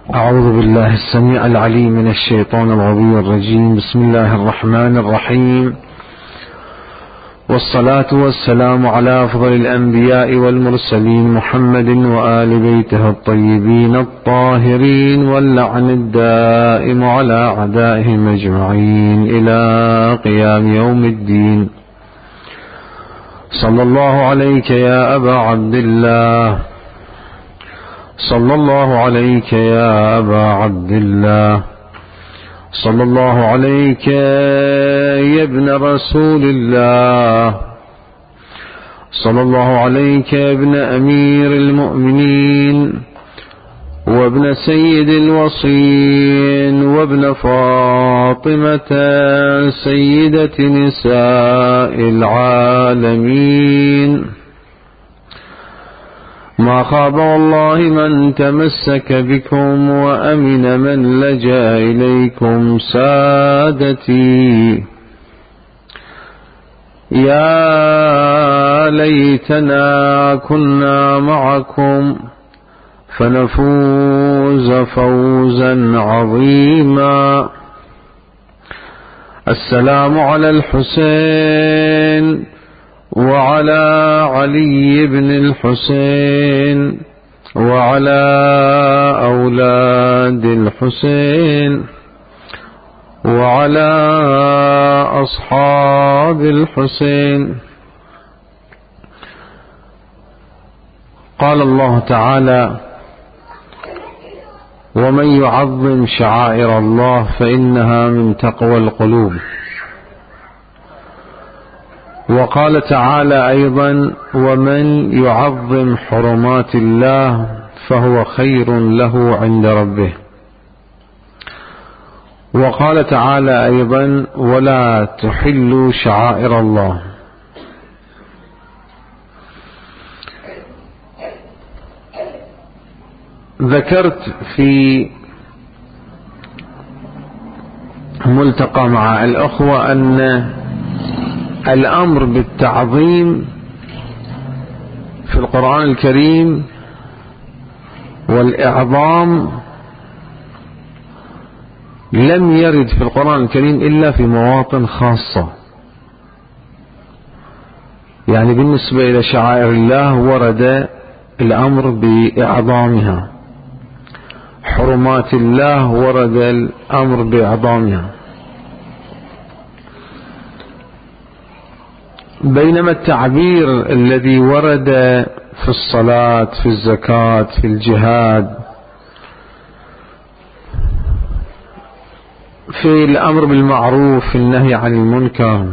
أعوذ بالله السميع العليم من الشيطان العظيم الرجيم. بسم الله الرحمن الرحيم، والصلاة والسلام على أفضل الأنبياء والمرسلين محمد وآل بيته الطيبين الطاهرين، واللعن الدائم على أعدائهم أجمعين إلى قيام يوم الدين. صلى الله عليك يا أبا عبد الله، صلى الله عليك يا أبا عبد الله، صلى الله عليك يا ابن رسول الله، صلى الله عليك يا ابن أمير المؤمنين، وابن سيد الوصين، وابن فاطمة سيدة نساء العالمين. ما خاب والله من تمسك بكم، وأمن من لجأ إليكم. سادتي يا ليتنا كنا معكم فنفوز فوزا عظيما. السلام على الحسين وعلى علي بن الحسين وعلى أولاد الحسين وعلى أصحاب الحسين. قال الله تعالى: ومن يعظم شعائر الله فإنها من تقوى القلوب. وقال تعالى أيضا: ومن يعظم حرمات الله فهو خير له عند ربه. وقال تعالى أيضا: ولا تحلوا شعائر الله. ذكرت في ملتقى مع الأخوة أن الأمر بالتعظيم في القرآن الكريم والإعظام لم يرد في القرآن الكريم إلا في مواطن خاصة. يعني بالنسبة إلى شعائر الله ورد الأمر بإعظامها، حرمات الله ورد الأمر بإعظامها، بينما التعبير الذي ورد في الصلاة، في الزكاة، في الجهاد، في الأمر بالمعروف، في النهي عن المنكر،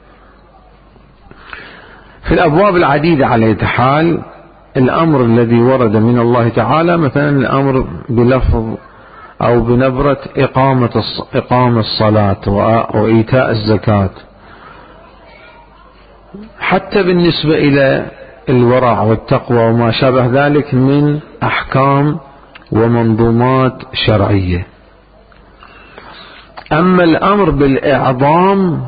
في الأبواب العديدة على أي حال، الأمر الذي ورد من الله تعالى مثلا الأمر بلفظ أو بنبرة إقام الصلاة وإيتاء الزكاة، حتى بالنسبة إلى الورع والتقوى وما شابه ذلك من أحكام ومنظومات شرعية. أما الأمر بالإعظام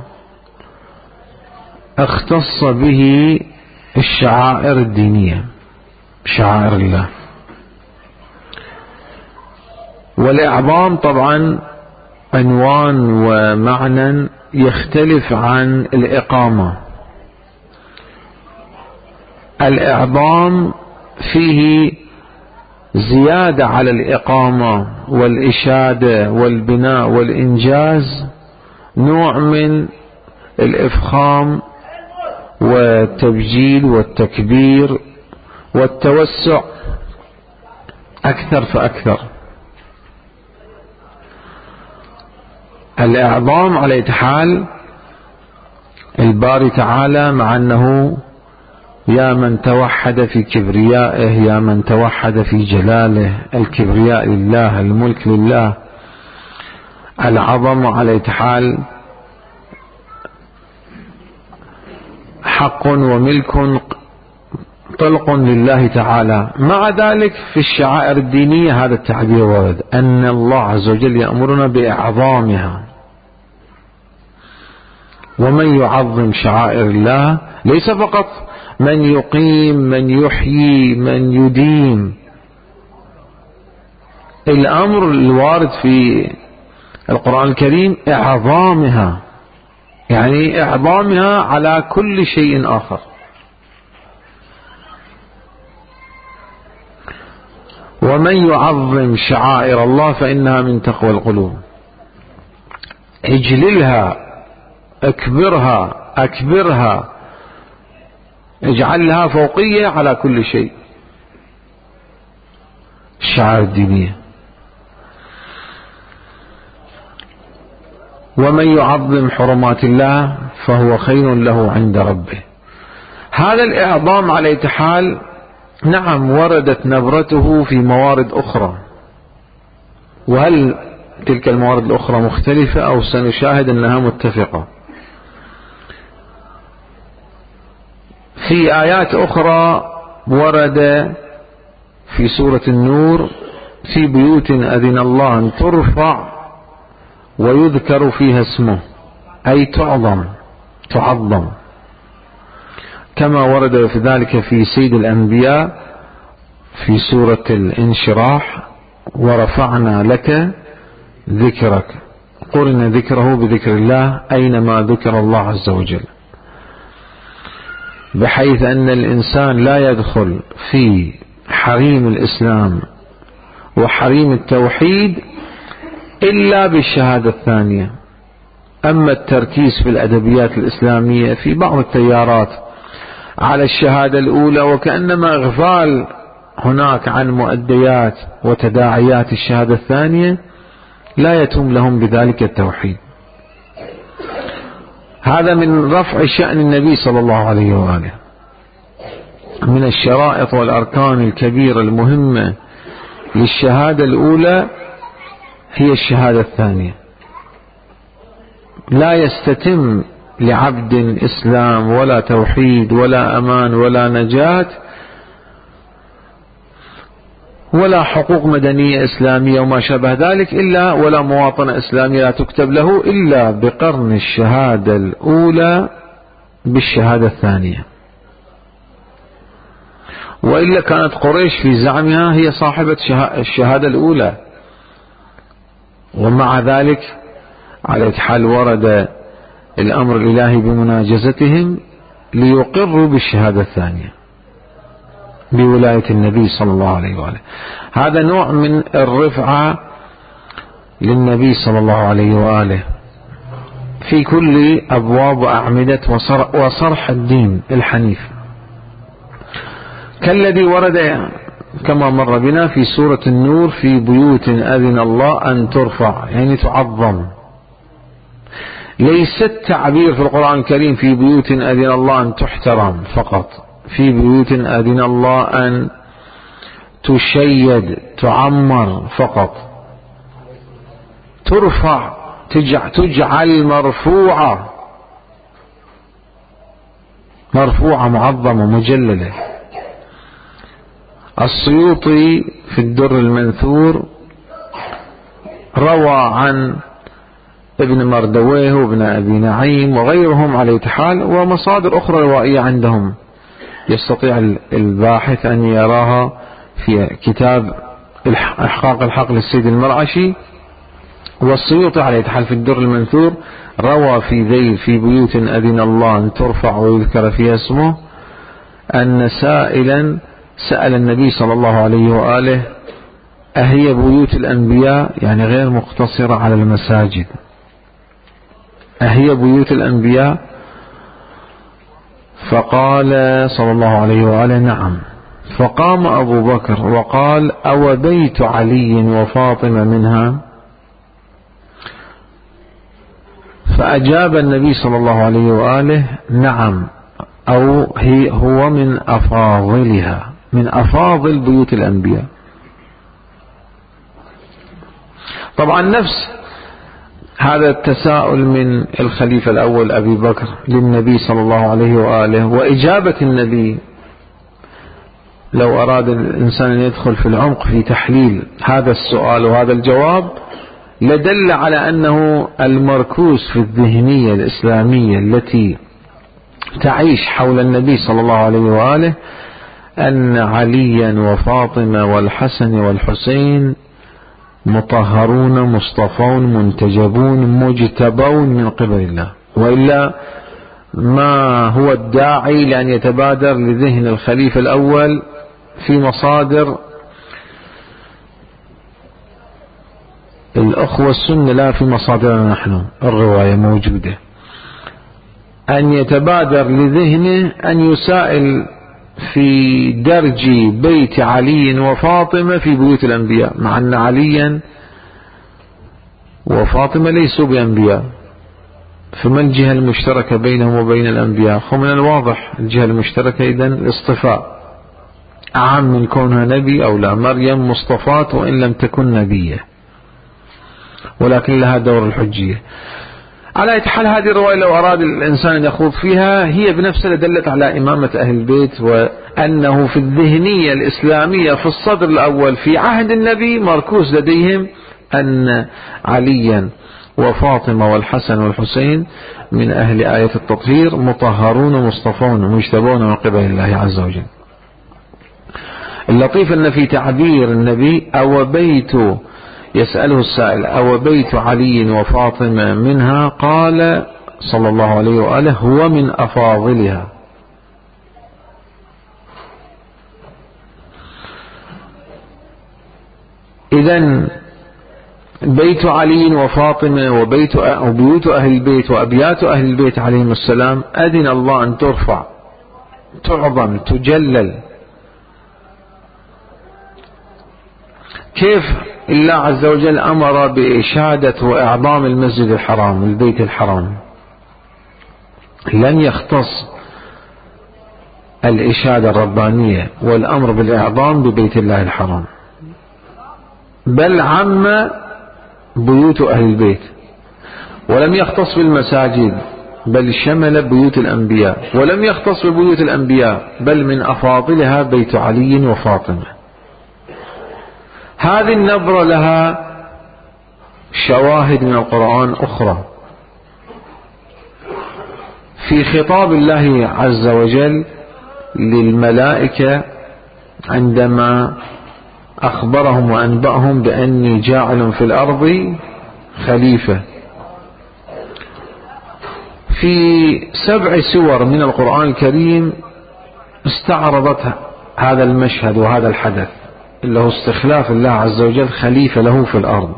اختص به الشعائر الدينية، شعائر الله. والإعظام طبعا عنوان ومعنى يختلف عن الإقامة. الإعظام فيه زيادة على الإقامة والإشادة والبناء والإنجاز، نوع من الإفخام والتبجيل والتكبير والتوسع أكثر فأكثر. الإعظام على أي حال الباري تعالى مع أنه يا من توحد في كبريائه، يا من توحد في جلاله، الكبرياء لله، الملك لله، العظم على أي حال حق وملك طلق لله تعالى. مع ذلك في الشعائر الدينية هذا التعبير ورد، أن الله عز وجل يأمرنا بإعظامها. ومن يعظم شعائر الله ليس فقط من يقيم، من يحيي، من يديم، الأمر الوارد في القرآن الكريم إعظامها، يعني إعظامها على كل شيء آخر. ومن يعظم شعائر الله فإنها من تقوى القلوب. اجللها، أكبرها، اجعل لها فوقية على كل شيء. الشعائر الدينية. ومن يعظم حرمات الله فهو خير له عند ربه. هذا الإعظام على أي حال نعم وردت نبرته في موارد أخرى، وهل تلك الموارد الأخرى مختلفة أو سنشاهد أنها متفقة؟ في آيات أخرى ورد في سورة النور: في بيوت أذن الله أن ترفع ويذكر فيها اسمه، أي تعظم، كما ورد في ذلك في سيد الأنبياء في سورة الانشراح: ورفعنا لك ذكرك، قرن ذكره بذكر الله أينما ذكر الله عز وجل، بحيث أن الإنسان لا يدخل في حريم الإسلام وحريم التوحيد إلا بالشهادة الثانية. أما التركيز في الأدبيات الإسلامية في بعض التيارات على الشهادة الأولى وكأنما إغفال هناك عن مؤديات وتداعيات الشهادة الثانية، لا يتم لهم بذلك التوحيد. هذا من رفع شأن النبي صلى الله عليه وآله. من الشرائط والأركان الكبيرة المهمة للشهادة الأولى هي الشهادة الثانية. لا يستتم لعبد إسلام ولا توحيد ولا أمان ولا نجاة ولا حقوق مدنية إسلامية وما شابه ذلك إلا، ولا مواطنة إسلامية لا تكتب له إلا بقرن الشهادة الأولى بالشهادة الثانية. وإلا كانت قريش في زعمها هي صاحبة الشهادة الأولى، ومع ذلك على حال ورد الأمر الإلهي بمناجزتهم ليقروا بالشهادة الثانية بولاية النبي صلى الله عليه وآله. هذا نوع من الرفعة للنبي صلى الله عليه وآله في كل أبواب وأعمدة وصرح الدين الحنيف، كالذي ورد كما مر بنا في سورة النور: في بيوت أذن الله أن ترفع، يعني تعظم. ليس التعبير في القرآن الكريم في بيوت أذن الله أن تحترم فقط، في بيوت أذن الله أن تشيد تعمر فقط، ترفع تجعل مرفوعة معظمة مجللة. السيوطي في الدر المنثور روى عن ابن مردويه وابن أبي نعيم وغيرهم على حال، ومصادر أخرى روائية عندهم يستطيع الباحث أن يراها في كتاب إحقاق الحق للسيد المرعشي. والسيوطي على حال في الدر المنثور روى في ذيل: في بيوت أذن الله أن ترفع ويذكر فيها اسمه، أن سائلا سأل النبي صلى الله عليه وآله: أهي بيوت الأنبياء؟ يعني غير مقتصرة على المساجد، أهي بيوت الأنبياء؟ فقال صلى الله عليه وآله: نعم. فقام أبو بكر وقال: أو بيت علي وفاطمة منها؟ فأجاب النبي صلى الله عليه وآله: نعم، أو هو من أفاضلها، من أفاضل بيوت الأنبياء. طبعا نفس هذا التساؤل من الخليفة الأول أبي بكر للنبي صلى الله عليه وآله، وإجابة النبي لو أراد الإنسان أن يدخل في العمق في تحليل هذا السؤال وهذا الجواب لدل على أنه المركوز في الذهنية الإسلامية التي تعيش حول النبي صلى الله عليه وآله أن عليا وفاطمة والحسن والحسين مطهرون مصطفون منتجبون مجتبون من قبل الله، وإلا ما هو الداعي لأن يتبادر لذهن الخليفة الأول في مصادر الأخوة السنة، لا في مصادرنا نحن الرواية موجودة، أن يتبادر لذهنه أن يسائل في درج بيت علي وفاطمة في بيوت الأنبياء، مع أن عليا وفاطمة ليسوا بأنبياء، فما الجهة المشتركة بينهم وبين الأنبياء؟ ومن الواضح الجهة المشتركة إذن الاصطفاء، أعم من كونها نبي أو لا. مريم مصطفاة وإن لم تكن نبية، ولكن لها دور الحجية. على أي حال هذه الرواية لو أراد الإنسان أن يخوض فيها هي بنفسها دلت على إمامة أهل البيت، وأنه في الذهنية الإسلامية في الصدر الأول في عهد النبي مركوز لديهم أن عليا وفاطمة والحسن والحسين من أهل آية التطهير مطهرون مصطفون مجتبون من قبل الله عز وجل. اللطيف أن في تعبير النبي أو بيت، يسأله السائل أو بيت علي وفاطمة منها، قال صلى الله عليه وآله هو من أفاضلها. إذن بيت علي وفاطمة وبيوت أهل البيت وأبيات أهل البيت عليهم السلام أذن الله أن ترفع تعظم تجلل. كيف الله عز وجل أمر بإشادة وإعظام المسجد الحرام البيت الحرام؟ لن يختص الإشادة الربانية والأمر بالإعظام ببيت الله الحرام، بل عم بيوت أهل البيت، ولم يختص بالمساجد بل شمل بيوت الأنبياء، ولم يختص ببيوت الأنبياء بل من أفاضلها بيت علي وفاطمة. هذه النبرة لها شواهد من القرآن أخرى في خطاب الله عز وجل للملائكة عندما أخبرهم وأنبأهم بأني جاعل في الأرض خليفة. في 7 سور من القرآن الكريم استعرضت هذا المشهد وهذا الحدث اللي هو استخلاف الله عز وجل خليفة له في الأرض.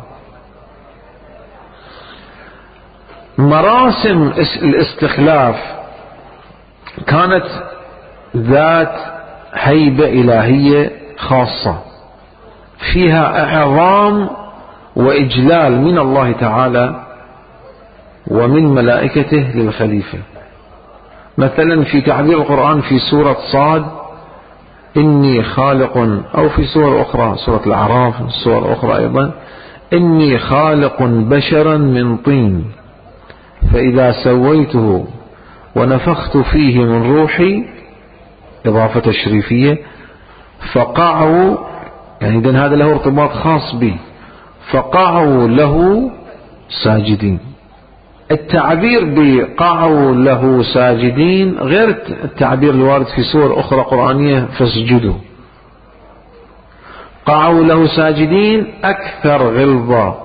مراسم الاستخلاف كانت ذات هيبة إلهية خاصة فيها إعظام وإجلال من الله تعالى ومن ملائكته للخليفة. مثلا في تعبير القرآن في سورة صاد إني خالق، أو في سورة أخرى سورة الأعراف سورة أخرى أيضا إني خالق بشرا من طين فإذا سويته ونفخت فيه من روحي، إضافة تشريفية، فقعوا، يعني إذن هذا له ارتباط خاص به، فقعوا له ساجدين. التعبير بقعوا له ساجدين غير التعبير الوارد في سور أخرى قرآنية فاسجدوا. قعوا له ساجدين أكثر غلظة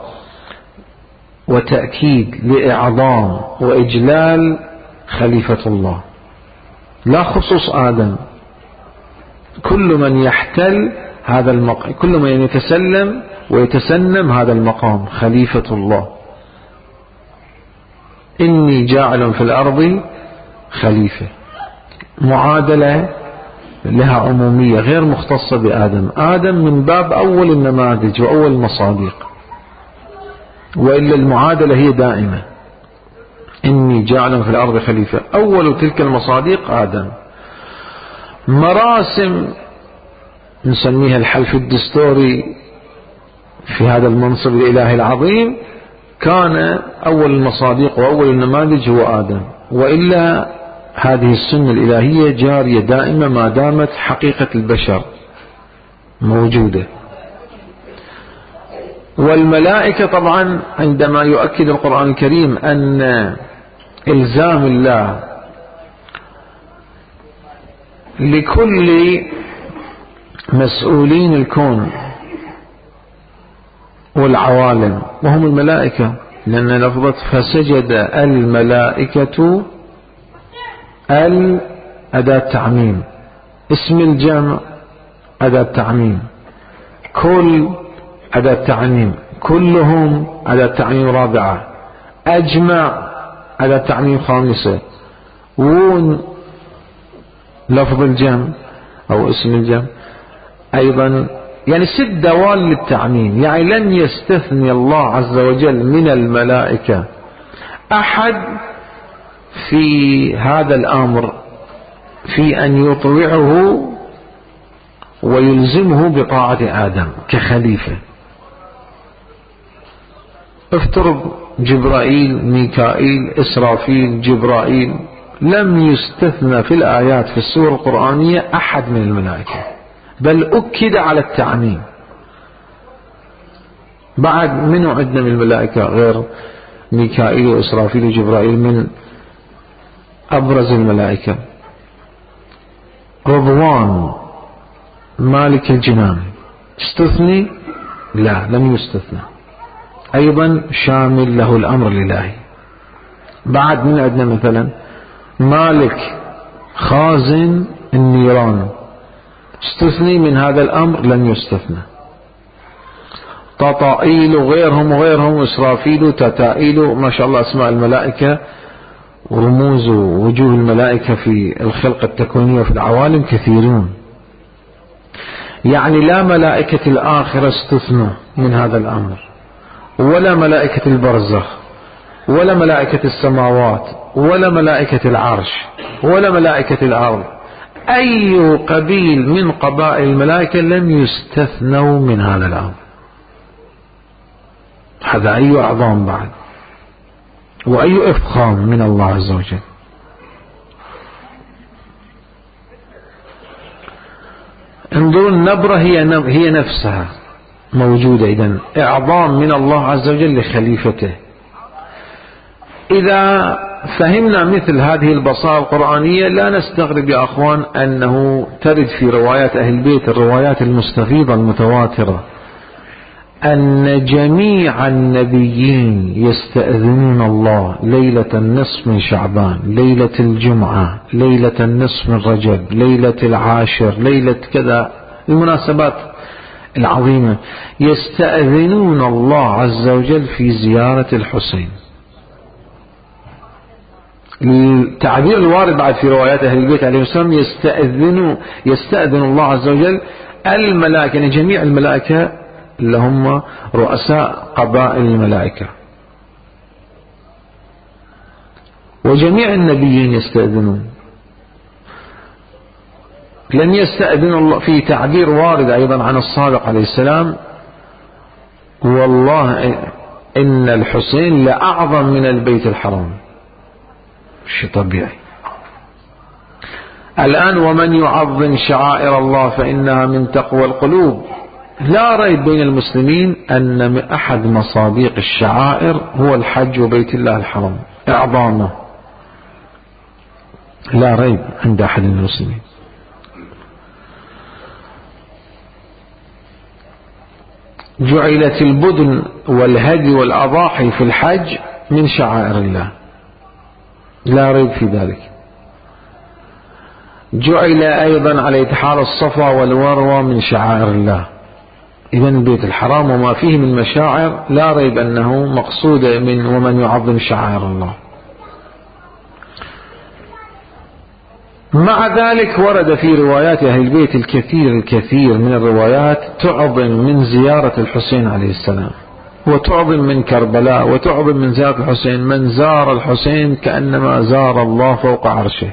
وتأكيد لإعظام وإجلال خليفة الله، لا خصوص آدم، كل من يحتل هذا المقام، كل من يتسلم ويتسنم هذا المقام خليفة الله. إني جاعل في الأرض خليفة، معادلة لها عمومية غير مختصة بآدم. آدم من باب أول النماذج وأول المصادق، وإلا المعادلة هي دائمة. إني جاعل في الأرض خليفة، أول تلك المصادق آدم. مراسم نسميها الحلف الدستوري في هذا المنصب الإلهي العظيم كان أول المصادق وأول النماذج هو آدم، وإلا هذه السنة الإلهية جارية دائمة ما دامت حقيقة البشر موجودة. والملائكة طبعا عندما يؤكد القرآن الكريم أن إلزام الله لكل مسؤولين الكون والعوالم وهم الملائكة، لأن لفظة فسجد الملائكة أداة تعميم، اسم الجمع أداة تعميم، كل أداة تعميم، كلهم أداة تعميم رابعة، أجمع أداة تعميم خامسة، ون لفظ الجمع أو اسم الجمع أيضا، يعني 6 دوال للتعميم. يعني لن يستثني الله عز وجل من الملائكة أحد في هذا الأمر في أن يطوعه ويلزمه بطاعة آدم كخليفة. افترض جبرائيل، ميكائيل، إسرافيل، جبرائيل، لم يستثنى في الآيات في السور القرآنية أحد من الملائكة، بل أكد على التعميم. بعد منو عندنا من الملائكة غير ميكائيل وإسرافيل وجبرائيل؟ من أبرز الملائكة رضوان مالك الجنان، استثني؟ لا، لم يستثنى، أيضا شامل له الأمر الإلهي. بعد من عندنا مثلا مالك خازن النيران، استثني من هذا الأمر؟ لن يستثنى. تطائيل وغيرهم إسرافيل وتتائيل، ما شاء الله أسماء الملائكة ورموز ووجوه الملائكة في الخلق التكويني وفي العوالم كثيرون. يعني لا ملائكة الآخرة استثنوا من هذا الأمر، ولا ملائكة البرزخ، ولا ملائكة السماوات، ولا ملائكة العرش، ولا ملائكة الأرض. أي قبيل من قبائل الملائكة لم يستثنوا من هذا الأمر. هذا أي أعظم بعد، وأي إفخام من الله عز وجل. انظروا النبرة هي نفسها موجودة. إذن إعظام من الله عز وجل لخليفته. إذا فهمنا مثل هذه البصائر القرآنية لا نستغرب يا أخوان أنه ترد في روايات أهل البيت، الروايات المستفيضة المتواترة، أن جميع النبيين يستأذنون الله ليلة النصف من شعبان، ليلة الجمعة، ليلة النصف من رجب، ليلة العاشر، ليلة كذا، المناسبات العظيمة، يستأذنون الله عز وجل في زيارة الحسين. التعبير الوارد بعد في روايات أهل البيت عليه السلام يستأذن الله عز وجل الملائكة، يعني جميع الملائكة اللي هم رؤساء قبائل الملائكة، وجميع النبيين يستأذنون. لن يستأذن الله في تعبير وارد أيضا عن الصادق عليه السلام: والله إن الحسين لأعظم من البيت الحرام. شيء طبيعي. الآن ومن يعظم شعائر الله فإنها من تقوى القلوب. لا ريب بين المسلمين أن أحد مصادق الشعائر هو الحج وبيت الله الحرام، إعظامه لا ريب عند أحد المسلمين. جعلت البدن والهدي والأضاحي في الحج من شعائر الله، لا ريب في ذلك. جعل أيضا على إتحار الصفا والمروة من شعائر الله. إذن البيت الحرام وما فيه من مشاعر لا ريب أنه مقصود من ومن يعظم شعائر الله. مع ذلك ورد في روايات أهل البيت الكثير من الروايات تعظم من زيارة الحسين عليه السلام، وتعظم من كربلاء، وتعظم من زيارة الحسين. من زار الحسين كأنما زار الله فوق عرشه.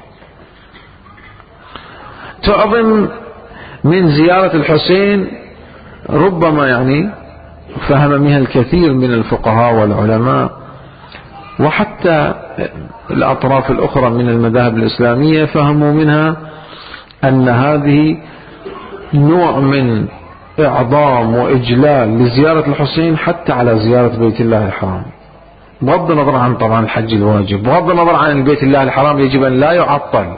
تعظم من زيارة الحسين ربما يعني فهم منها الكثير من الفقهاء والعلماء، وحتى الأطراف الأخرى من المذاهب الإسلامية فهموا منها أن هذه نوع من إعظام وإجلال لزيارة الحسين حتى على زيارة بيت الله الحرام، بغض النظر عن طبعا الحج الواجب، بغض النظر عن بيت الله الحرام يجب أن لا يعطل.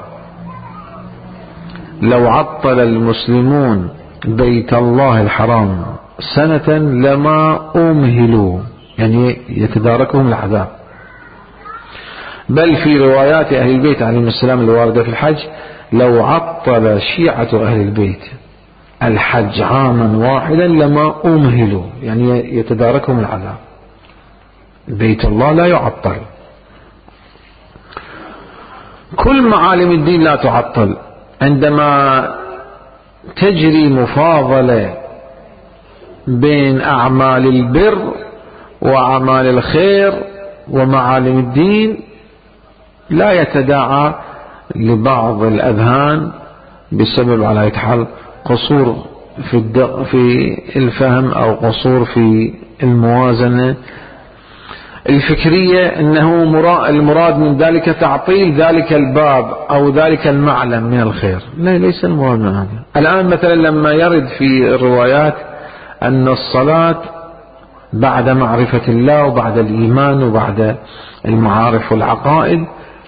لو عطل المسلمون بيت الله الحرام سنة لما أمهلوا، يعني يتداركهم العذاب. بل في روايات أهل البيت عليهم السلام الواردة في الحج: لو عطل شيعة أهل البيت الحج عاما واحدا لما أمهلوا، يعني يتداركهم العذاب. بيت الله لا يعطل، كل معالم الدين لا تعطل. عندما تجري مفاضلة بين أعمال البر وأعمال الخير ومعالم الدين لا يتداعى لبعض الأذهان بسبب على يتحل قصور في الفهم أو قصور في الموازنة الفكرية، أنه المراد من ذلك تعطيل ذلك الباب أو ذلك المعلم من الخير. لا، ليس المراد من هذا. الآن مثلا لما يرد في الروايات أن الصلاة بعد معرفة الله وبعد الإيمان وبعد المعارف والعقائد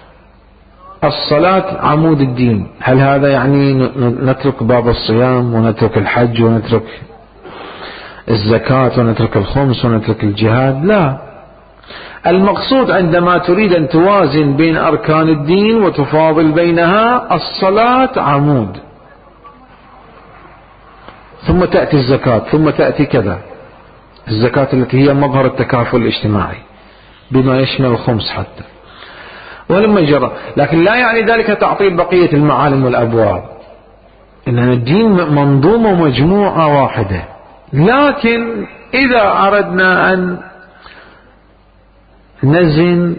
الصلاة عمود الدين، هل هذا يعني نترك باب الصيام ونترك الحج ونترك الزكاة ونترك الخمس ونترك الجهاد؟ لا، المقصود عندما تريد أن توازن بين أركان الدين وتفاضل بينها، الصلاة عمود، ثم تأتي الزكاة، ثم تأتي كذا، الزكاة التي هي مظهر التكافل الاجتماعي بما يشمل الخمس حتى، ولما جرى. لكن لا يعني ذلك تعطيل بقية المعالم والأبواب، إن الدين منظومة ومجموعة واحدة. لكن إذا أردنا أن نزن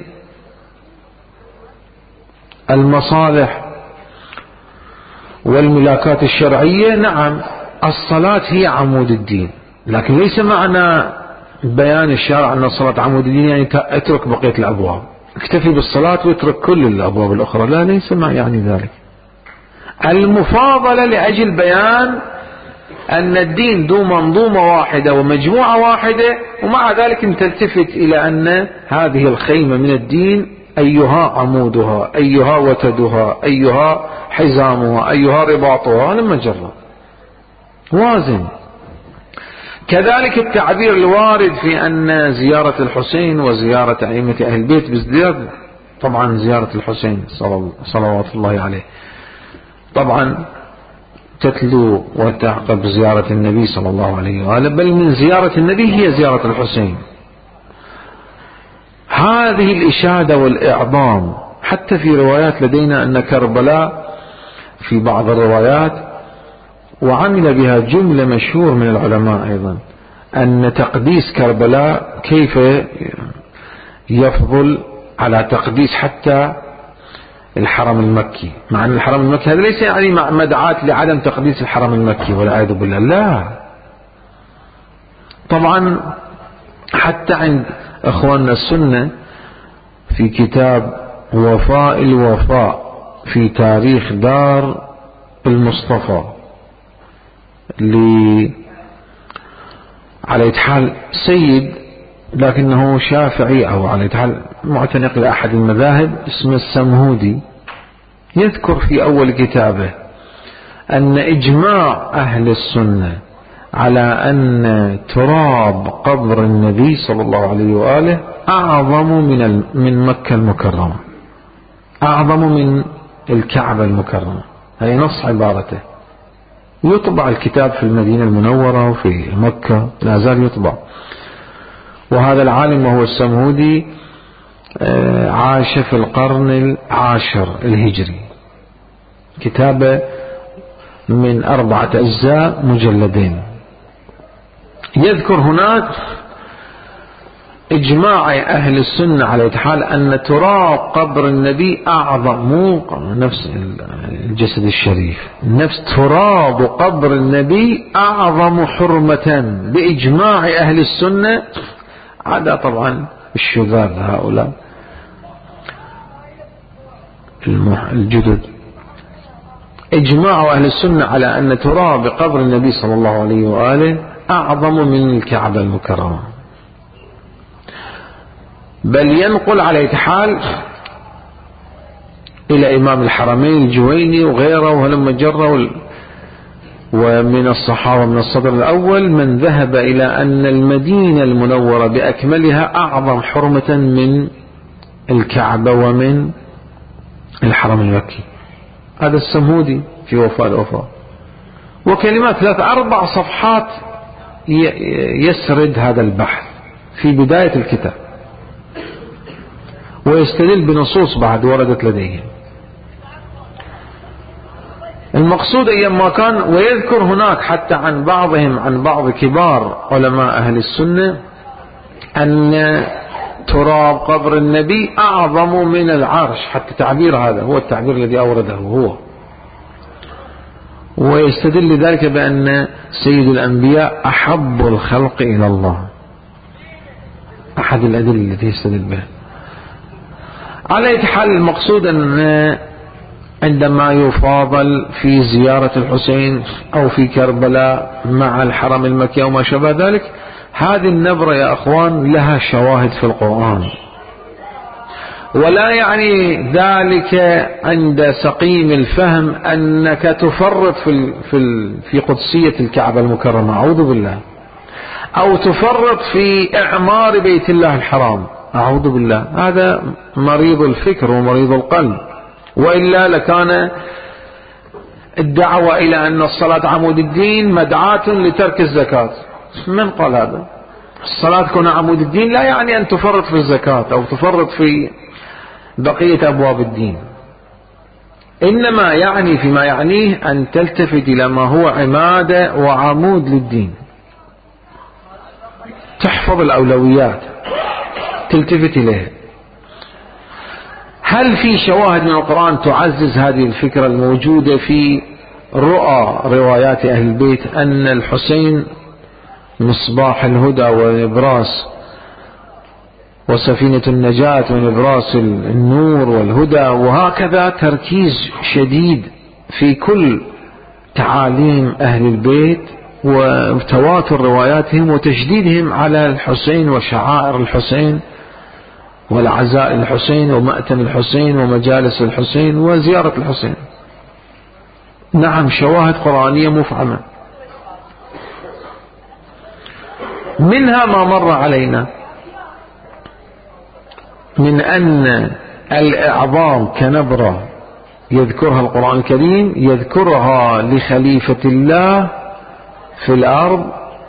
المصالح والملاكات الشرعية، نعم الصلاة هي عمود الدين، لكن ليس معنى بيان الشارع أن الصلاة عمود الدين يعني اترك بقية الأبواب، اكتفي بالصلاة واترك كل الأبواب الأخرى. لا، ليس ما يعني ذلك. المفاضلة لأجل بيان أن الدين ذو منظومة واحدة ومجموعة واحدة، ومع ذلك تلتفت إلى أن هذه الخيمة من الدين أيها عمودها، أيها وتدها، أيها حزامها، أيها رباطها، لما جرى وازن. كذلك التعبير الوارد في أن زيارة الحسين وزيارة أئمة أهل البيت بازدياد، طبعا زيارة الحسين صلوات الله عليه طبعا تتلو وتعقب زيارة النبي صلى الله عليه وآله، بل من زيارة النبي هي زيارة الحسين. هذه الإشادة والإعظام، حتى في روايات لدينا أن كربلاء في بعض الروايات، وعمل بها جملة مشهور من العلماء أيضا، أن تقديس كربلاء كيف يفضل على تقديس حتى الحرم المكي، مع أن الحرم المكي هذا ليس يعني مدعاة لعدم تقديس الحرم المكي والعياذ بالله، لا. طبعا حتى عند أخواننا السنة في كتاب وفاء الوفاء في تاريخ دار المصطفى على حال سيد لكنه شافعي أو على حال معتنق لأحد المذاهب اسمه السمهودي، يذكر في أول كتابه أن إجماع أهل السنة على أن تراب قبر النبي صلى الله عليه وآله أعظم من مكة المكرمة، أعظم من الكعبة المكرمة. هي نص عبارته. يطبع الكتاب في المدينة المنورة وفي مكة، لا زال يطبع. وهذا العالم وهو السمهودي عاش في القرن العاشر الهجري، كتابه من 4 أجزاء مجلدين. يذكر هناك إجماع أهل السنة على حال أن تراب قبر النبي أعظم، مو نفس الجسد الشريف، نفس تراب قبر النبي أعظم حرمة بإجماع أهل السنة، عدا طبعا الشذاذ هؤلاء الجدد. إجماع أهل السنة على أن تراب قبر النبي صلى الله عليه وآله أعظم من الكعبة المكرمة. بل ينقل على حال إلى إمام الحرمين الجويني وغيره ولما جروا ومن الصحابة من الصدر الأول من ذهب إلى أن المدينة المنورة بأكملها أعظم حرمة من الكعبة ومن الحرم المكي. هذا السمهودي في وفاء الوفاء، وكلمات 3-4 صفحات يسرد هذا البحث في بداية الكتاب، ويستدل بنصوص بعد وردت لديه. المقصود أيام ما كان، ويذكر هناك حتى عن بعضهم عن بعض كبار علماء أهل السنة أن تراب قبر النبي أعظم من العرش، حتى تعبير هذا هو التعبير الذي أورده هو، ويستدل ذلك بأن سيد الأنبياء أحب الخلق إلى الله، أحد الأدلة التي يستدل بها. على أي حال المقصود أن عندما يفاضل في زيارة الحسين أو في كربلاء مع الحرم المكي أو ما شابه ذلك، هذه النبرة يا أخوان لها شواهد في القرآن، ولا يعني ذلك عند سقيم الفهم أنك تفرط في قدسية الكعبة المكرمة، أعوذ بالله، أو تفرط في إعمار بيت الله الحرام، أعوذ بالله، هذا مريض الفكر ومريض القلب. وإلا لكان الدعوة إلى أن الصلاة عمود الدين مدعاة لترك الزكاة. من قال هذا؟ الصلاة تكون عمود الدين لا يعني أن تفرط في الزكاة أو تفرط في بقية أبواب الدين، إنما يعني فيما يعنيه أن تلتفت إلى ما هو عمادة وعمود للدين، تحفظ الأولويات، تلتفت إليها. هل في شواهد من القرآن تعزز هذه الفكرة الموجودة في رؤى روايات أهل البيت أن الحسين مصباح الهدى ونبراس وسفينة النجاة ونبراس النور والهدى، وهكذا تركيز شديد في كل تعاليم أهل البيت وتواتر رواياتهم وتشديدهم على الحسين وشعائر الحسين والعزاء الحسين ومأتم الحسين ومجالس الحسين وزيارة الحسين. نعم، شواهد قرآنية مفعمة، منها ما مر علينا من أن الإعظام كنبرة يذكرها القرآن الكريم يذكرها لخليفة الله في الأرض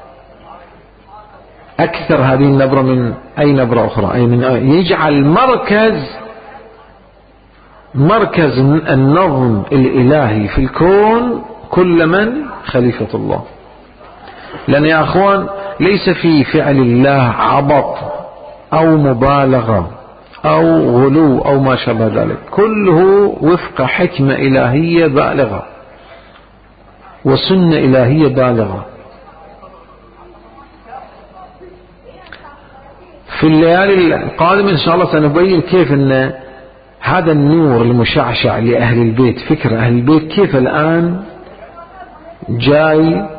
أكثر هذه النبرة من أي نبرة أخرى، أي من يجعل مركز النظم الإلهي في الكون كل من خليفة الله. لأن يا أخوان ليس في فعل الله عبط أو مبالغة أو غلو أو ما شابه ذلك، كله وفق حكمة إلهية بالغة وسنة إلهية بالغة. في الليالي القادمة إن شاء الله سنبين كيف أن هذا النور المشعشع لأهل البيت، فكر أهل البيت كيف الآن جاي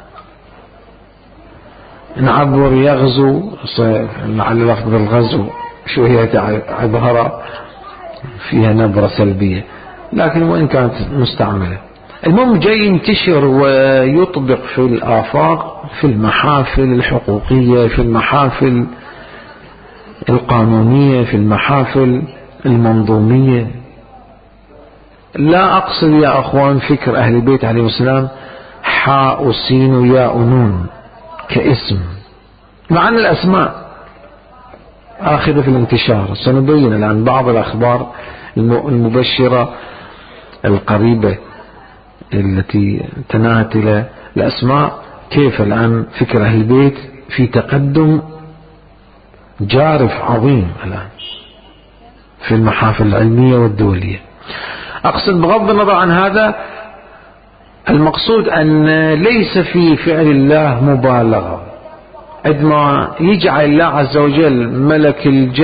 نعبر يغزو، لعل لفظ الغزو شوية عبارة فيها نبرة سلبية، لكن وإن كانت مستعملة، المهم جاي ينتشر ويطبق في الآفاق، في المحافل الحقوقية، في المحافل القانونية، في المحافل المنظومية. لا أقصد يا أخوان فكر أهل البيت عليه السلام حاء وسين وياء ونون كاسم، مع أن الأسماء آخذة في الانتشار. سنبين الآن بعض الأخبار المبشرة القريبة التي تناهت إلى الأسماء، كيف الآن فكر أهل البيت في تقدم جارف عظيم الآن في المحافل العلمية والدولية. أقصد بغض النظر عن هذا، المقصود أن ليس في فعل الله مبالغة، عندما يجعل الله عز وجل ملك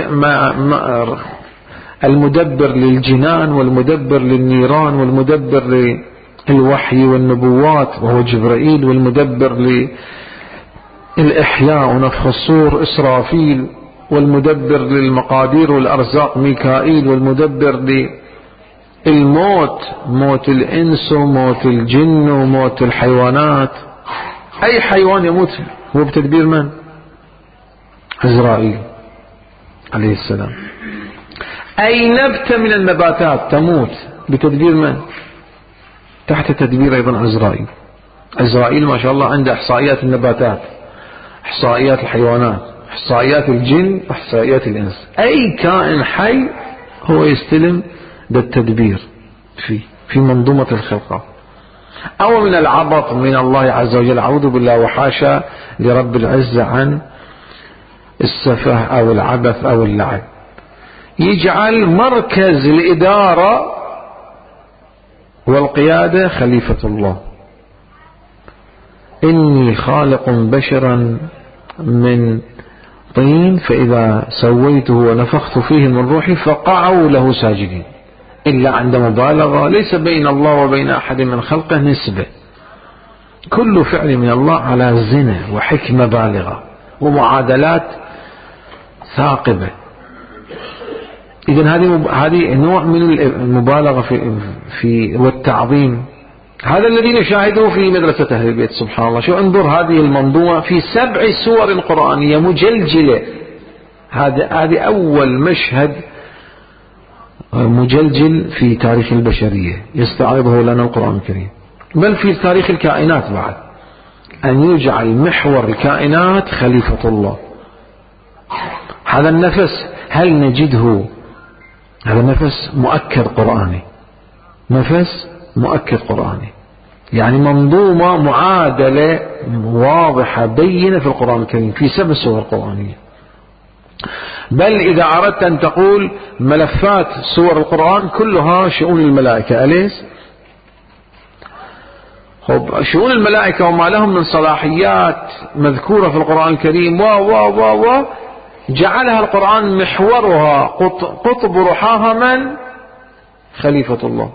المدبر للجنان والمدبر للنيران والمدبر للوحي والنبوات وهو جبرائيل، والمدبر للإحياء ونفخ الصور إسرافيل، والمدبر للمقادير والأرزاق ميكائيل، والمدبر الموت، موت الإنس وموت الجن وموت الحيوانات، أي حيوان يموت هو بتدبير من؟ عزرائيل عليه السلام. أي نبتة من النباتات تموت بتدبير من؟ تحت تدبير أيضا عزرائيل. عزرائيل ما شاء الله عنده إحصائيات النباتات، إحصائيات الحيوانات، إحصائيات الجن، إحصائيات الإنس. أي كائن حي هو يستلم ده التدبير في منظومة الخلقة. أو من العبط من الله عز وجل، أعوذ بالله وحاشا لرب العزة عن السفه أو العبث أو اللعب، يجعل مركز الإدارة والقيادة خليفة الله. إني خالق بشرا من طين فإذا سويته ونفخت فيه من روحي فقعوا له ساجدين. إلا عند مبالغة، ليس بين الله وبين أحد من خلقه نسبة، كل فعل من الله على زنا وحكمة بالغة ومعادلات ثاقبة. إذن هذه نوع من المبالغة في والتعظيم. هذا الذي نشاهده في مدرسة أهل البيت. سبحان الله، شو انظر هذه المنظومة في 7 سور قرآنية مجلجلة. هذه أول مشهد مجلجل في تاريخ البشرية يستعرضه لنا القرآن الكريم، بل في تاريخ الكائنات بعد، أن يجعل محور الكائنات خليفة الله. هذا النفس هل نجده؟ هذا نفس مؤكد قرآني، نفس مؤكد قرآني، يعني منظومة معادلة واضحة بينة في القرآن الكريم في 7 سور قرآنية. بل إذا أردت أن تقول ملفات سور القرآن كلها شؤون الملائكة، أليس؟ شؤون الملائكة وما لهم من صلاحيات مذكورة في القرآن الكريم جعلها القرآن محورها قطب رحاها من؟ خليفة الله.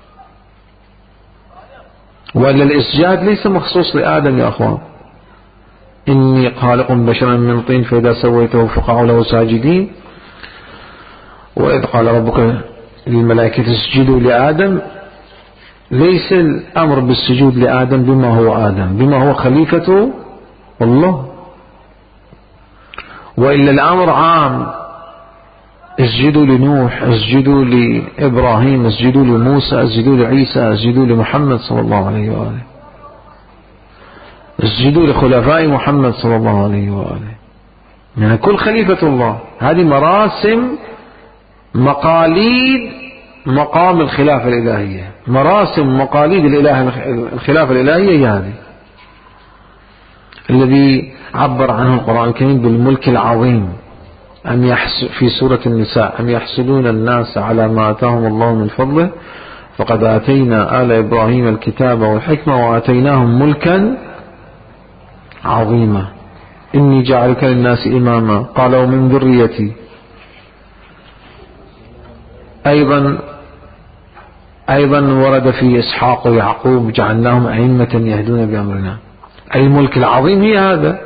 وإلا الإسجاد ليس مخصوص لآدم يا أخوان. إني خالق بشرا من طين فإذا سويته فقعوا له ساجدين. وإذ قال ربك للملائكة اسجدوا لآدم، ليس الأمر بالسجود لآدم بما هو آدم، بما هو خليفة الله. وإلا الأمر عام، اسجدوا لنوح، اسجدوا لإبراهيم، اسجدوا لموسى، اسجدوا لعيسى، اسجدوا لمحمد صلى الله عليه وآله، اسجدوا لخلفاء محمد صلى الله عليه وآله. يعني كل خليفة الله. هذه مراسم مقاليد مقام الخلافة الإلهية، مراسم مقاليد الخلافة الإلهية هي هذه الذي عبر عنه القرآن الكريم بالملك العظيم. في سورة النساء أم يحسدون الناس على ما آتاهم الله من فضله فقد آتينا آل إبراهيم الكتاب والحكمة وآتيناهم ملكا عظيما إني جعلك للناس إماما قال ومن ذريتي. أيضا ورد في إسحاق ويعقوب جعلناهم أئمة يهدون بأمرنا. الملك العظيم هي هذا،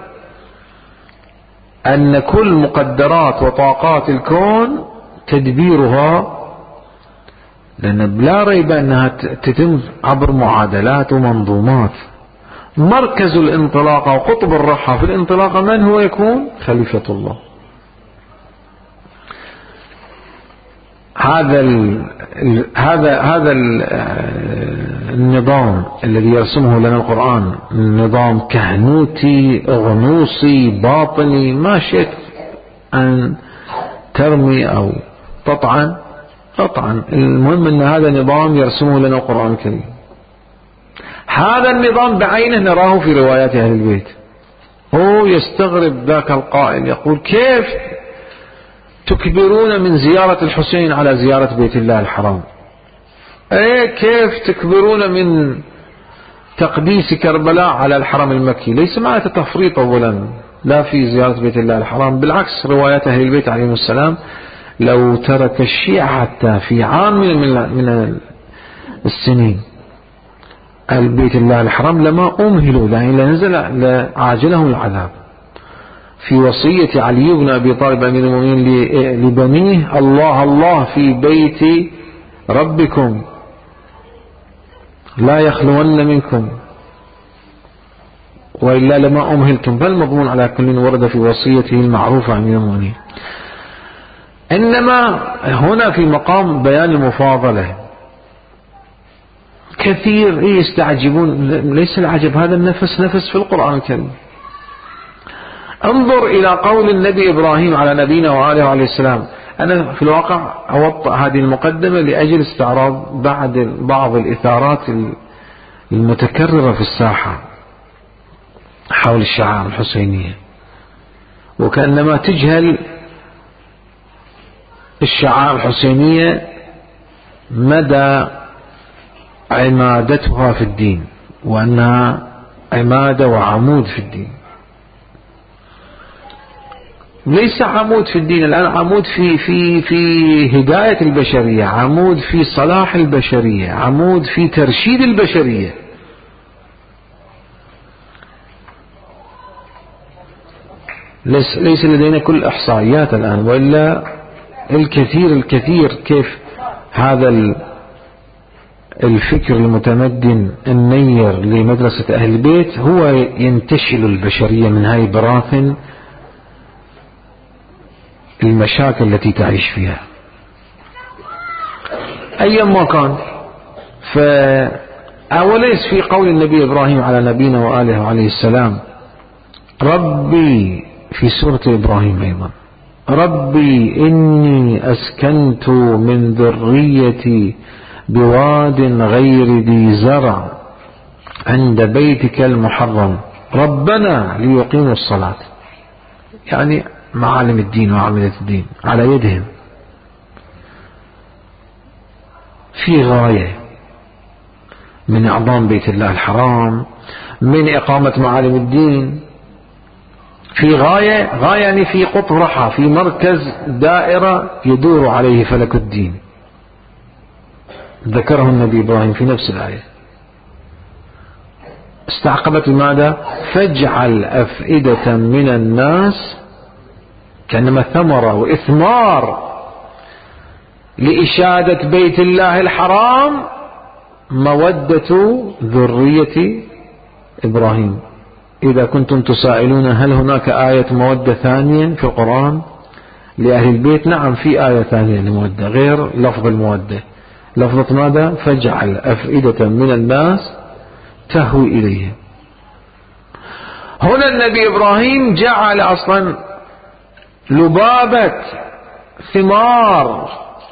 أن كل مقدرات وطاقات الكون تدبيرها، لأن لا ريب أنها تتم عبر معادلات ومنظومات. مركز الانطلاقة وقطب الرحى في الانطلاقة من هو يكون؟ خليفة الله. هذا النظام الذي يرسمه لنا القرآن نظام كهنوتي غنوصي باطني، ما شئت أن ترمي أو تطعن، المهم أن هذا النظام يرسمه لنا القرآن الكريم. هذا النظام بعينه نراه في روايات أهل البيت. هو يستغرب ذاك القائل يقول كيف تكبرون من زيارة الحسين على زيارة بيت الله الحرام؟ كيف تكبرون من تقديس كربلاء على الحرم المكي؟ ليس معنى تفريط أولا لا في زيارة بيت الله الحرام، بالعكس روايات أهل البيت عليهم السلام لو ترك الشيعة حتى في عام من السنين البيت الله الحرام لما أمهلوا لنزل لعاجلهم العذاب. في وصية علي بن أبي طالب أمير المؤمنين لبنيه الله في بيت ربكم لا يخلون منكم وإلا لما أمهلتم، فالمضمون على كل ورد في وصيته المعروفة عن المؤمنين. إنما هنا في مقام بيان المفاضلة. كثير يستعجبون، ليس العجب، هذا النفس نفس في القرآن الكريم. انظر إلى قول النبي إبراهيم على نبينا وآله عليه السلام. أنا في الواقع أوضع هذه المقدمة لأجل استعراض بعض الإثارات المتكررة في الساحة حول الشعائر الحسينية، وكأنما تجهل الشعائر الحسينية مدى عمادتها في الدين، وأنها عمادة وعمود في الدين. ليس عمود في الدين الآن، عمود في هداية البشرية، عمود في صلاح البشرية، عمود في ترشيد البشرية. ليس لدينا كل إحصائيات الآن، وإلا الكثير كيف هذا الفكر المتمدن النير لمدرسة أهل البيت هو ينتشل البشرية من هاي براثن المشاكل التي تعيش فيها أيما كان. فأوليس في قول النبي إبراهيم على نبينا وآله عليه السلام ربي، في سورة إبراهيم أيضا، ربي إني أسكنت من ذريتي بواد غير ذي زرع عند بيتك المحرم ربنا ليقيموا الصلاة. يعني معالم الدين وعاملة الدين على يدهم في غاية من إعظام بيت الله الحرام، من إقامة معالم الدين، في غاية يعني في قطرحة، في مركز دائرة يدور عليه فلك الدين. ذكره النبي إبراهيم في نفس الآية. استعقبت ماذا؟ فاجعل أفئدة من الناس، كأنما ثمرة وإثمار لإشادة بيت الله الحرام مودة ذرية إبراهيم. إذا كنتم تسائلون هل هناك آية مودة ثانية في القرآن لأهل البيت؟ نعم، في آية ثانية لمودة غير لفظ المودة. لفظة ماذا؟ فاجعل أفئدة من الناس تهوي إليهم. هنا النبي إبراهيم جعل أصلا لبابة ثمار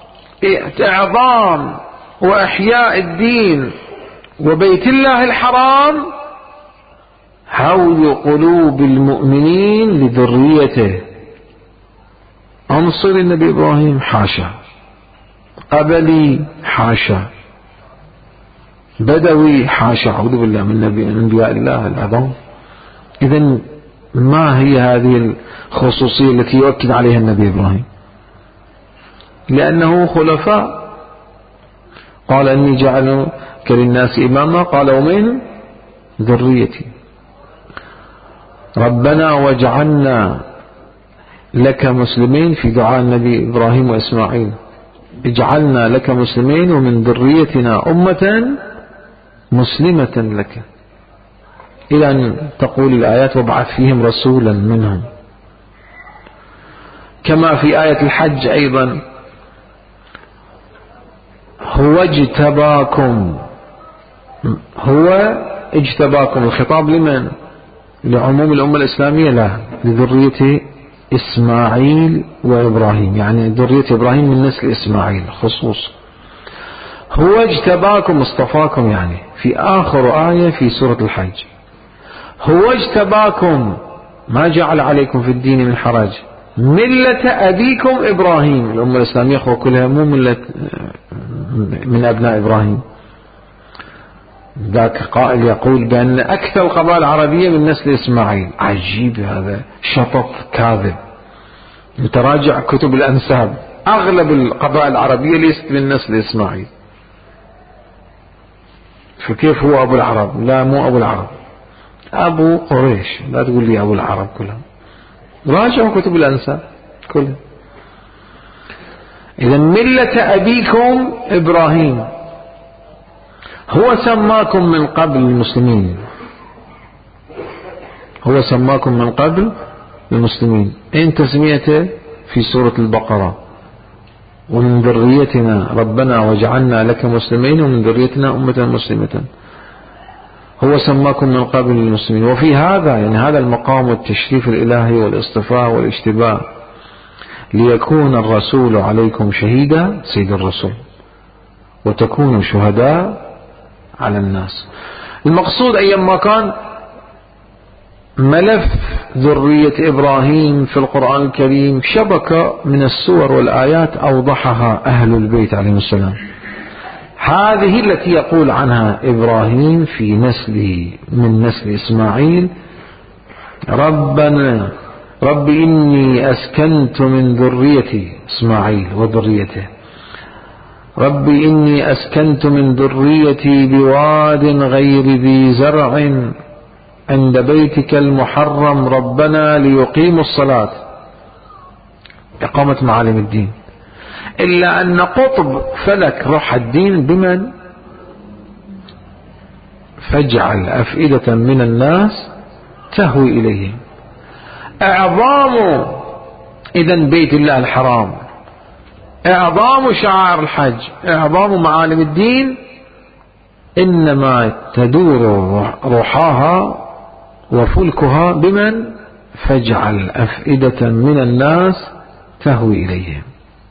إعظام وإحياء الدين وبيت الله الحرام هوي قلوب المؤمنين لذريته. أنصر النبي إبراهيم؟ حاشا. قبلي؟ حاشا. بدوي؟ حاشا. أعوذ بالله من أنبياء الله العظام. إذن ما هي هذه الخصوصية التي يؤكد عليها النبي إبراهيم؟ لأنه خلفاء. قال إني جعلك للناس إماما، قال ومن ذريتي. ربنا واجعلنا لك مسلمين، في دعاء النبي إبراهيم وإسماعيل اجعلنا لك مسلمين ومن ذريتنا أمة مسلمة لك، إلى أن تقول الآيات وابعث فيهم رسولا منهم. كما في آية الحج أيضا هو اجتباكم. هو اجتباكم، الخطاب لمن؟ لعموم الأمة الإسلامية؟ لا، لذرية إسماعيل وإبراهيم، يعني ذرية إبراهيم من نسل إسماعيل خصوص. هو اجتباكم، اصطفاكم، يعني في آخر آية في سورة الحج هو اجتباكم ما جعل عليكم في الدين من حرج ملة أبيكم إبراهيم. الأمة الإسلامية كلها مو ملة من أبناء إبراهيم. ذاك قائل يقول بأن أكثر القبائل العربية من نسل إسماعيل. عجيب، هذا شطط كاذب. تراجع كتب الأنساب، أغلب القبائل العربية ليست من نسل إسماعيل. فكيف هو أبو العرب؟ لا، مو أبو العرب، أبو قريش. لا تقول لي أبو العرب كلهم، راجعوا كتب الأنساب كلهم. إذا ملة أبيكم إبراهيم. هو سماكم من قبل المسلمين، هو سماكم من قبل المسلمين. إن تسميته في سورة البقرة: ومن ذريتنا ربنا وجعلنا لك مسلمين ومن ذريتنا أمة مسلمة. هو سماكم من قبل المسلمين. وفي هذا يعني هذا المقام والتشريف الإلهي والاصطفاء والاشتباه: ليكون الرسول عليكم شهيدا، سيد الرسول، وتكونوا شهداء على الناس. المقصود أيما كان ملف ذرية إبراهيم في القرآن الكريم شبكة من السور والآيات أوضحها أهل البيت عليهم السلام. هذه التي يقول عنها إبراهيم في نسله من نسل إسماعيل: رب إني أسكنت من ذريتي، إسماعيل وذريته، رب إني أسكنت من ذريتي بواد غير ذي زرع عند بيتك المحرم ربنا ليقيموا الصلاة، إقامة معالم الدين. إلا أن قطب فلك روح الدين بمن؟ فاجعل أفئدة من الناس تهوي إليهم. إعظام إذن بيت الله الحرام، إعظام شعائر الحج، إعظام معالم الدين، إنما تدور روحاها وفلكها بمن؟ فاجعل أفئدة من الناس تهوي إليهم.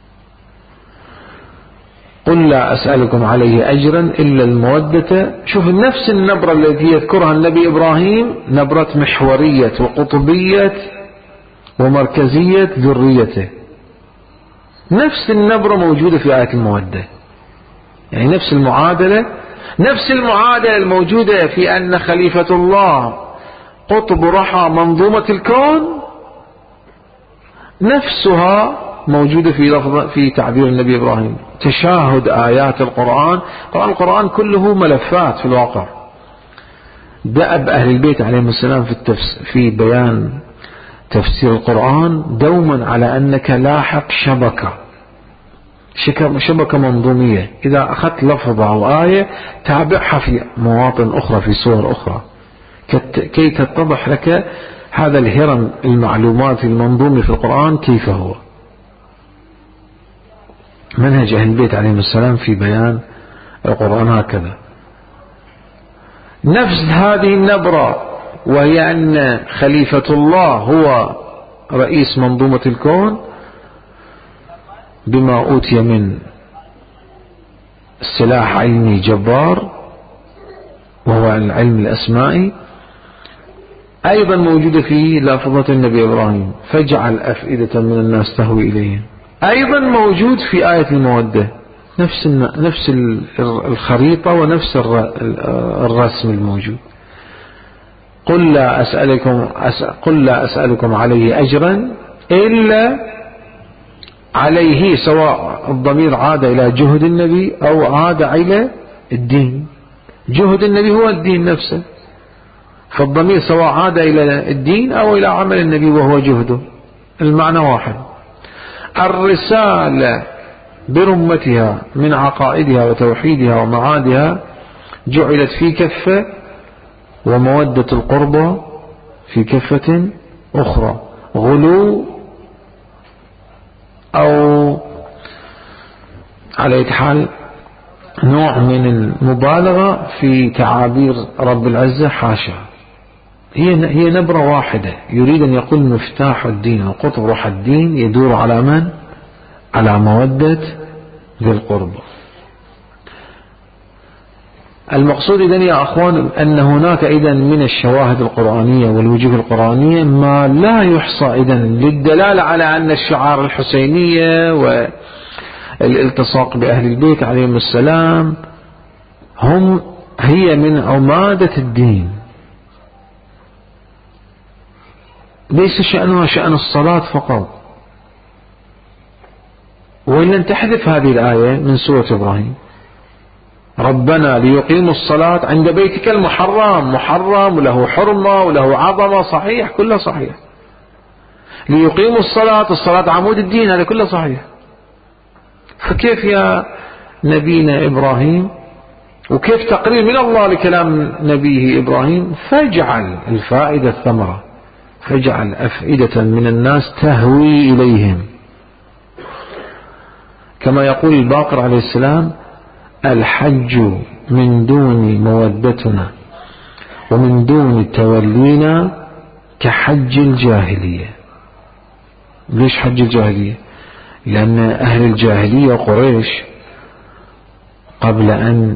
قل لا أسألكم عليه أجرا إلا المودة. شوف نفس النبرة التي يذكرها النبي إبراهيم، نبرة محورية وقطبية ومركزية ذريته، نفس النبرة موجودة في آية المودة. يعني نفس المعادلة الموجودة في أن خليفة الله قطب رحى منظومة الكون، نفسها موجودة في تعبير النبي إبراهيم. تشاهد آيات القرآن كله ملفات في الواقع. دأب أهل البيت عليهم السلام في بيان تفسير القرآن دوما على أنك لاحق شبكة منظومية. إذا أخذت لفظة أو آية تابعها في مواطن أخرى في سور أخرى كي تتضح لك هذا الهرم المعلومات المنظومة في القرآن كيف هو. منهج أهل البيت عليهم السلام في بيان القرآن هكذا. نفس هذه النبرة، وهي أن خليفة الله هو رئيس منظومة الكون بما أوتي من سلاح علمي جبار وهو العلم الأسمائي، أيضا موجودة في لافظة النبي إبراهيم: فاجعل أفئدة من الناس تهوي إليهم. أيضا موجود في آية المودة، نفس الخريطة ونفس الرسم الموجود. قل لا أسألكم عليه أجرا إلا عليه، سواء الضمير عاد إلى جهد النبي أو عاد إلى الدين. جهد النبي هو الدين نفسه، فالضمير سواء عاد إلى الدين أو إلى عمل النبي وهو جهده، المعنى واحد. الرسالة برمتها من عقائدها وتوحيدها ومعادها جعلت في كفة، ومودة القربى في كفة أخرى. غلو أو على أي حال نوع من المبالغة في تعابير رب العزة، حاشا. هي نبرة واحدة، يريد أن يقول مفتاح الدين وقطب روح الدين يدور على من؟ على مودة ذي القربى. المقصود إذن يا أخوان أن هناك إذن من الشواهد القرآنية والوجوه القرآنية ما لا يحصى إذن للدلالة على أن الشعار الحسينية والالتصاق بأهل البيت عليهم السلام هي من عمادة الدين. ليس شأنها شأن الصلاة فقط. وإن تحذف هذه الآية من سورة إبراهيم: ربنا ليقيموا الصلاة عند بيتك المحرم، محرم وله حرمة وله عظمة، صحيح، كله صحيح. ليقيموا الصلاة عمود الدين، هذا كله صحيح. فكيف يا نبينا إبراهيم؟ وكيف تقرير من الله لكلام نبيه إبراهيم؟ فاجعل الفائدة الثمرة، فاجعل أفئدة من الناس تهوي إليهم، كما يقول الباقر عليه السلام: الحج من دون مودتنا ومن دون تولينا كحج الجاهلية. ليش حج الجاهلية؟ لأن أهل الجاهلية قريش قبل أن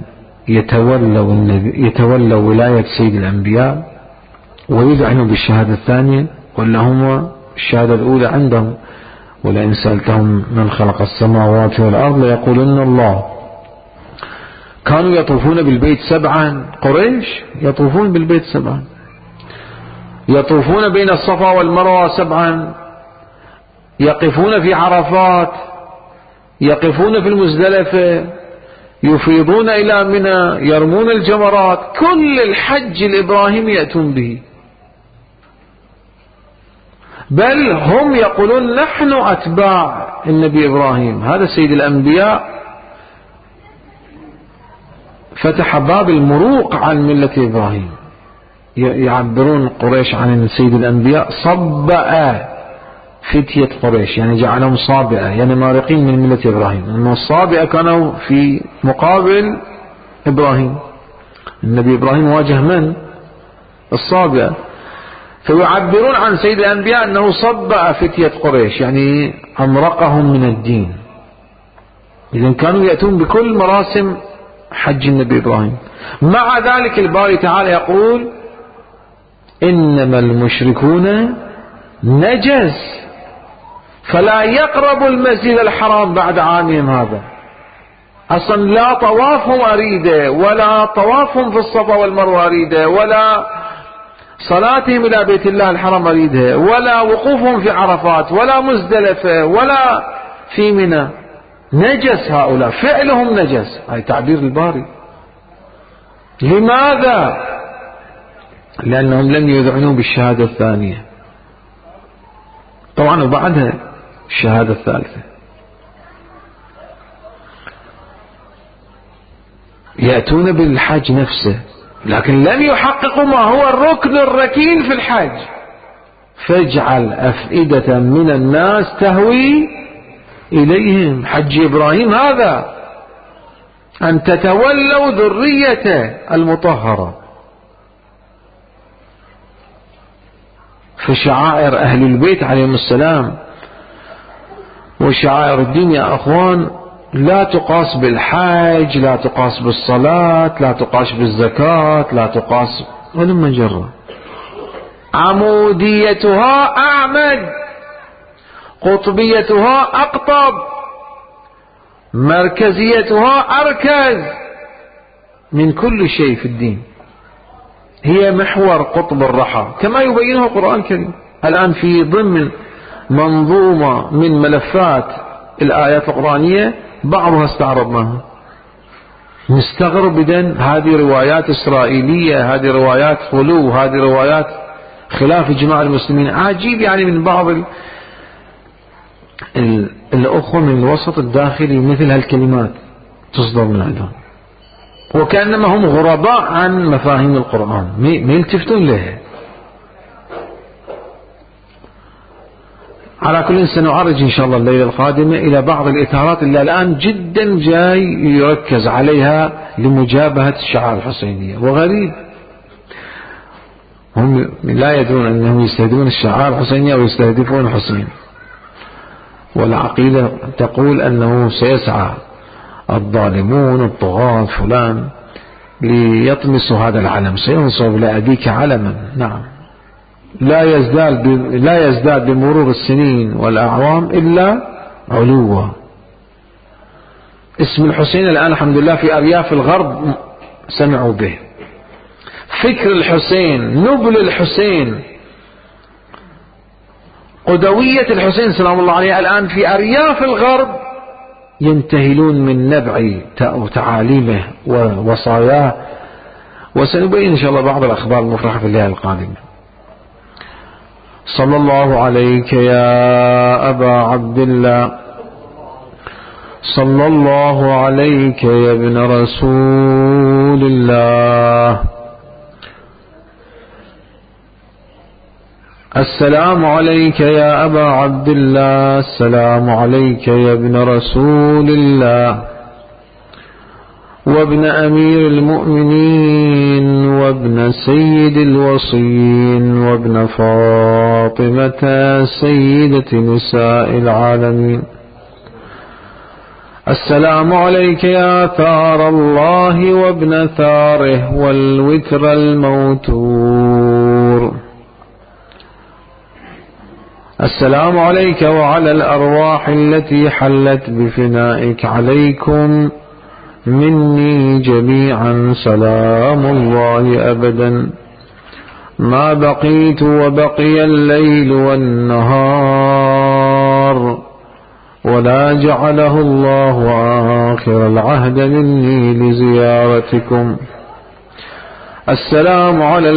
يتولوا ولاية سيد الأنبياء ويذعنوا بالشهادة الثانية، ولا هم الشهادة الأولى عندهم: ولئن سألتهم من خلق السماوات والأرض ليقولن الله. كانوا يطوفون بالبيت 7، قريش يطوفون بالبيت 7، يطوفون بين الصفا والمروة 7، يقفون في عرفات، يقفون في المزدلفة، يفيضون إلى منى، يرمون الجمرات، كل الحج الإبراهيمي يأتون به. بل هم يقولون نحن أتباع النبي إبراهيم، هذا سيد الأنبياء، فتح باب المروق عن ملة إبراهيم. يعبرون قريش عن سيد الأنبياء: صبأ فتية قريش، يعني جعلهم صابئة، يعني مارقين من ملة إبراهيم. أنه الصابئة كانوا في مقابل إبراهيم، النبي إبراهيم واجه من؟ الصابئة. فيعبرون عن سيد الأنبياء أنه صبأ فتية قريش، يعني أمرقهم من الدين. إذن كانوا يأتون بكل مراسم حج النبي إبراهيم. مع ذلك الباري تعالى يقول: إنما المشركون نجس فلا يقربوا المسجد الحرام بعد عامهم هذا. أصلا لا طوافهم أريده، ولا طوافهم في الصفا والمروة أريده، ولا صلاتهم إلى بيت الله الحرام أريده، ولا وقوفهم في عرفات، ولا مزدلفة، ولا في منى. نجس هؤلاء، فعلهم نجس. هاي تعبير الباري. لماذا؟ لأنهم لم يذعنوا بالشهادة الثانية، طبعا وبعدها الشهادة الثالثة. يأتون بالحج نفسه لكن لم يحققوا ما هو الركن الركين في الحج: فاجعل أفئدة من الناس تهوي إليهم. حج إبراهيم هذا أن تتولوا ذريته المطهرة. فشعائر أهل البيت عليهم السلام وشعائر الدين يا أخوان لا تقاس بالحج، لا تقاس بالصلاة، لا تقاس بالزكاة، لا تقاس ولما جرى. عموديتها أعمد، قطبيتها أقطب، مركزيتها أركز من كل شيء في الدين. هي محور قطب الرحى كما يبينه القرآن الكريم. الآن في ضمن منظومة من ملفات الآيات القرآنية بعضها استعرضناها، نستغرب بدن هذه روايات إسرائيلية، هذه روايات غلو، هذه روايات خلاف إجماع المسلمين. عجيب يعني من بعض الأخوة من الوسط الداخلي مثل هالكلمات تصدر من عندهم، وكأنما هم غرباء عن مفاهيم القرآن، ما يلتفتون لها. على كل سنعرج إن شاء الله الليلة القادمة إلى بعض الإثارات اللي الآن جدا جاي يركز عليها لمجابهة الشعائر الحسينية. وغريب هم لا يدرون أنهم يستهدفون الشعائر الحسينية ويستهدفون الحسين، والعقيدة تقول أنه سيسعى الظالمون الطغاة فلان ليطمسوا هذا العلم، سينصب لأبيك علما. نعم، لا يزداد بمرور السنين والأعوام إلا علوا. اسم الحسين الآن الحمد لله في أرياف الغرب سمعوا به. فكر الحسين، نبل الحسين، قدوية الحسين سلام الله عليه الآن في أرياف الغرب ينتهلون من نبع تعاليمه ووصاياه. وسنبين إن شاء الله بعض الأخبار المفرحة في الليلة القادمة. صلى الله عليك يا أبا عبد الله، صلى الله عليك يا ابن رسول الله. السلام عليك يا أبا عبد الله. السلام عليك يا ابن رسول الله وابن أمير المؤمنين وابن سيد الوصيين وابن فاطمة سيدة نساء العالمين. السلام عليك يا ثار الله وابن ثاره والوتر الموتور. السلام عليك وعلى الأرواح التي حلت بفنائك. عليكم مني جميعا سلام الله أبدا ما بقيت وبقي الليل والنهار، ولا جعله الله آخر العهد مني لزيارتكم. السلام على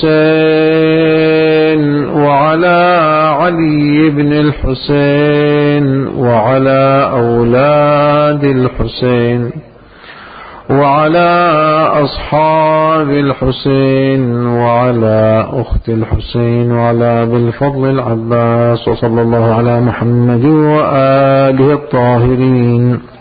الحسين وعلى علي بن الحسين وعلى أولاد الحسين وعلى أصحاب الحسين وعلى أخت الحسين وعلى أبي الفضل العباس، وصلى الله على محمد وآله الطاهرين.